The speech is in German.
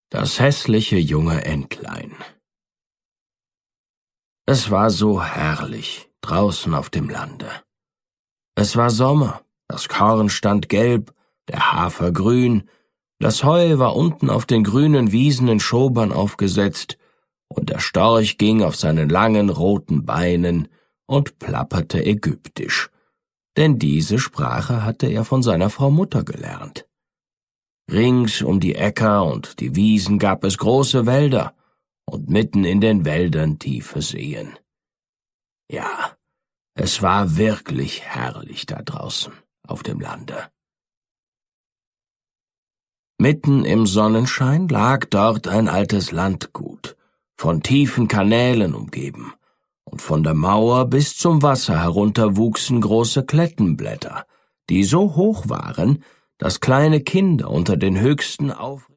Das hässliche junge Entlein. Es war so herrlich draußen auf dem Lande. Es war Sommer, das Korn stand gelb, der Hafer grün, das Heu war unten auf den grünen Wiesen in Schobern aufgesetzt, und der Storch ging auf seinen langen roten Beinen und plapperte ägyptisch, denn diese Sprache hatte er von seiner Frau Mutter gelernt. Rings um die Äcker und die Wiesen gab es große Wälder und mitten in den Wäldern tiefe Seen. Ja, es war wirklich herrlich da draußen auf dem Lande. Mitten im Sonnenschein lag dort ein altes Landgut, von tiefen Kanälen umgeben, und von der Mauer bis zum Wasser herunter wuchsen große Klettenblätter, die so hoch waren, dass kleine Kinder unter den höchsten